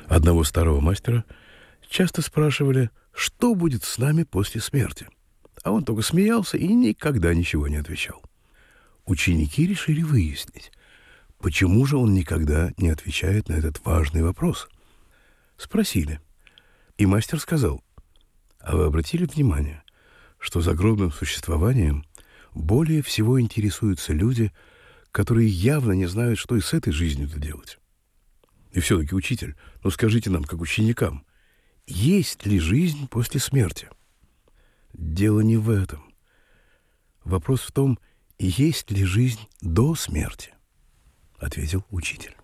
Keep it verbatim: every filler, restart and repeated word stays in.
Одного старого мастера часто спрашивали, что будет с нами после смерти. А он только смеялся и никогда ничего не отвечал. Ученики решили выяснить, почему же он никогда не отвечает на этот важный вопрос. Спросили. И мастер сказал: а вы обратили внимание, что загробным существованием более всего интересуются люди, которые явно не знают, что и с этой жизнью-то делать? И все-таки, учитель, ну скажите нам, как ученикам, есть ли жизнь после смерти? Дело не в этом. Вопрос в том, есть ли жизнь до смерти, ответил учитель.